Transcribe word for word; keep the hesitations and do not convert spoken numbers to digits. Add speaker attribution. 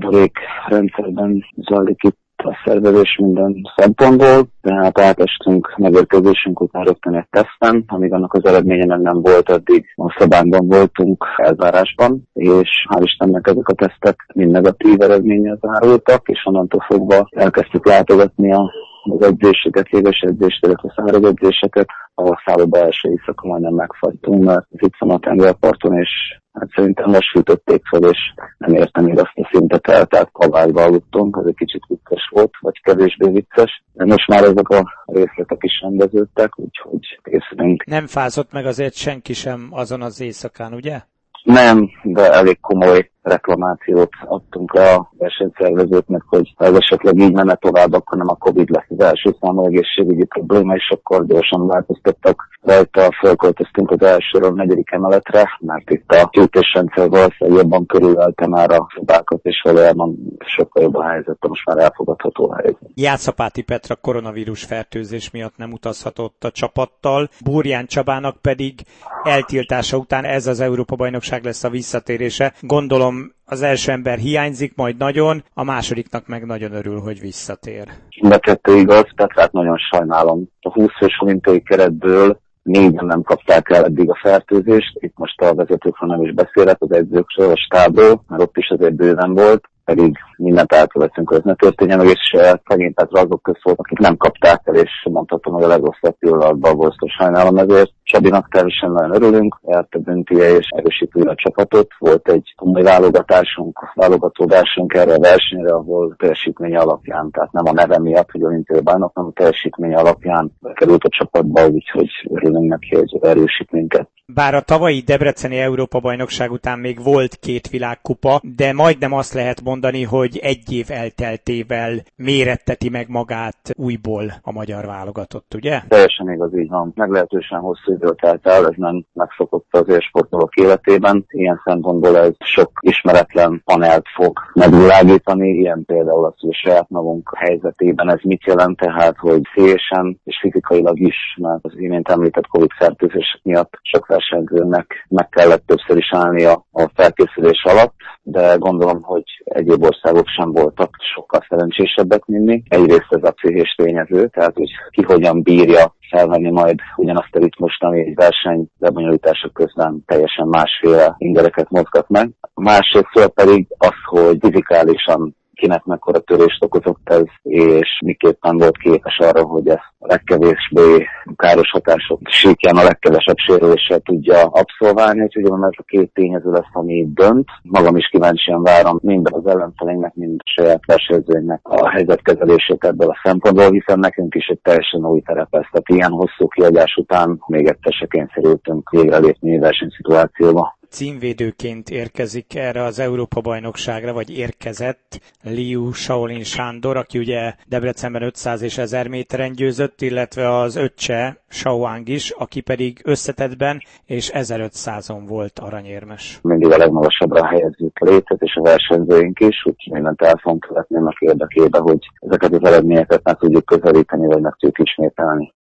Speaker 1: tartalékrendszerben zajlik itt a szervezés minden szempontból, tehát átestünk megérkezésünk után rögtön egy teszten, amíg annak az eredménye meg nem volt, addig a szobánkban voltunk elzárásban, és hál' Istennek ezek a tesztek mind negatív eredménnyel zárultak, és onnantól fogva elkezdtük látogatni a az edzéseket, éves edzést, illetve száraz edzéseket. A szálloda első éjszaka majdnem megfagytunk, mert itt van a tengerparton, és hát szerintem most fűtötték fel, és nem értem még azt a szintet el, tehát kavályba aludtunk, ez egy kicsit vicces volt, vagy kevésbé vicces. De most már ezek a részletek is rendeződtek, úgyhogy készülünk.
Speaker 2: Nem fázott meg azért senki sem azon az éjszakán, ugye?
Speaker 1: Nem, de elég komoly reklamációt adtunk le a versenyszervezőknek, hogy ha ez esetleg így menne tovább, akkor nem a Covid lesz az első számú egészségügyi probléma, és akkor gyorsan változtattak rajta, felköltöztünk az elsőről a negyedik emeletre, mert itt a gyűjtésrendszer valószínűleg jobban körülelte már a szobákat, és valójában sokkal jobb a helyzet, most már elfogadható a helyzet.
Speaker 2: Játszapáti Petra koronavírus fertőzés miatt nem utazhatott a csapattal, Burján Csabának pedig eltiltása után ez az Európa-bajnokság lesz a visszatérése. Gondolom az első ember hiányzik majd nagyon, a másodiknak meg nagyon örül, hogy visszatér.
Speaker 1: De kettő igaz, Petrát nagyon sajnálom. A húsz fős olimpiai keretből négyen nem kapták el eddig a fertőzést. Itt most a vezetőkről nem is beszélek, az edzőkről, a stábról, mert ott is azért bőven volt, pedig mindent elkövetünk, hogy ez ne történjen meg, és szegény Petra azok közt volt, akik nem kapták el, és mondhatom, hogy a legrosszabb pillanatban volt, sajnálom ezért. Csabinak teljesen nagyon örülünk, járt a döntője és erősít újra a csapatot. Volt egy komoly válogatásunk, válogatódásunk erre a versenyre, ahol teljesítmény alapján, tehát nem a neve miatt, hogy olimpiai bajnok, hanem a teljesítmény alapján került a csapatba, úgyhogy örülünk neki, hogy erősít minket.
Speaker 2: Bár a tavalyi debreceni Európa-bajnokság után még volt két világkupa, de majdnem azt lehet mondani, hogy egy év elteltével méretteti meg magát újból a magyar válogatott, ugye?
Speaker 1: Teljesen igaz, így van. Meglehetősen hosszú időt telt el, ez nem megszokott az élsportolók életében. Ilyen szempontból ez sok ismeretlen panelt fog megvilágítani, ilyen például az, hogy a saját magunk helyzetében ez mit jelent, tehát, hogy szélesen és fizikailag is, mert az imént említett Covid-fertőzések miatt sok versenyzőnek meg kellett többször is állnia a felkészülés alatt, de gondolom, hogy egyéb országok sem voltak sokkal szerencsésebbek, mint mi. Egyrészt ez a pszichés tényező, tehát hogy ki hogyan bírja felvenni majd ugyanazt a ritmust, ami egy verseny lebonyolítása közben teljesen másféle ingereket mozgat meg. Másrészt pedig az, hogy fizikálisan kinek mekkora törést okozott ez, és miképpen volt képes arra, hogy ezt a legkevésbé káros hatások síkján a legkevesebb sérüléssel tudja abszolválni, úgyhogy ez a két tényező lesz, ami dönt. Magam is kíváncsian várom mind az ellenfeleinknek, mind a saját versenyzőinknek a helyzetkezelését ebből a szempontból, hiszen nekünk is egy teljesen új terep ez. Tehát ilyen hosszú kiadás után még egyszer se kényszerültünk végre lépni versenyszituációba.
Speaker 2: Címvédőként érkezik erre az Európa-bajnokságra, vagy érkezett Liu Shaolin Sándor, aki ugye Debrecenben ötszáz és ezer méteren győzött, illetve az öccse Shaoang is, aki pedig összetettben és ezerötszázon volt aranyérmes. Mindig
Speaker 1: a legmagasabbra helyezzük a létet, és a versenyzőink is, úgyhogy mindent el fogunk követni annak érdekében, hogy ezeket az eredményeket meg tudjuk közelíteni, vagy meg tudjuk ismételni.